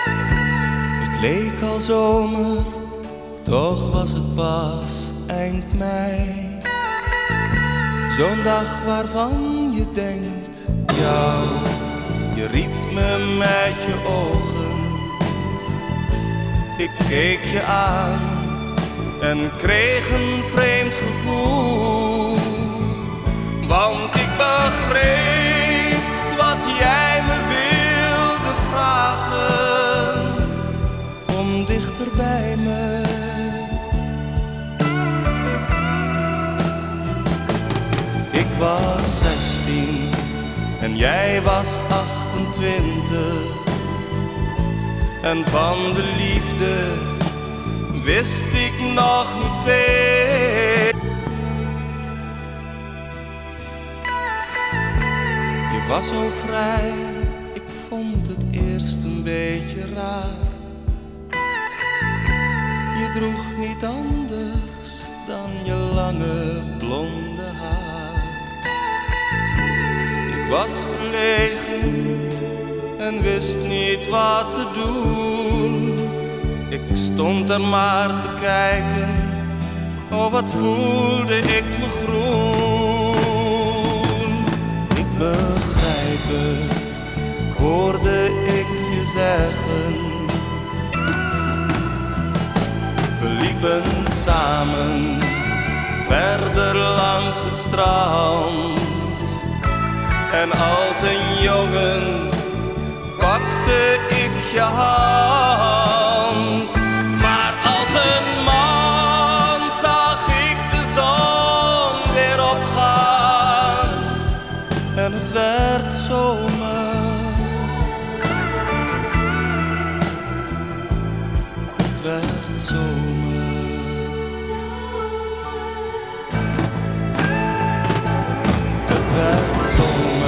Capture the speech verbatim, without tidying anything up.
Het leek al zomer, toch was het pas eind mei. Zo'n dag waarvan je denkt, jou, je riep me met je ogen. Ik keek je aan en kreeg een vreemd gevoel, want ik begreep wat jij me wilde vragen, om dichter bij me. Ik was zestien en jij was achtentwintig, en van de liefde wist ik nog niet veel. Je was zo vrij, ik vond het eerst een beetje raar. Je droeg niet anders dan je lange blonde haar. Ik was verlegen en wist niet wat te doen. Ik stond er maar te kijken, oh wat voelde ik me groen. Ik begrijp het, hoorde ik je zeggen. We liepen samen verder langs het strand, en als een jongen pakte ik je hand. Maar als een man zag ik de zon weer opgaan en het werd zomer. Het werd zomer. Het werd zomer.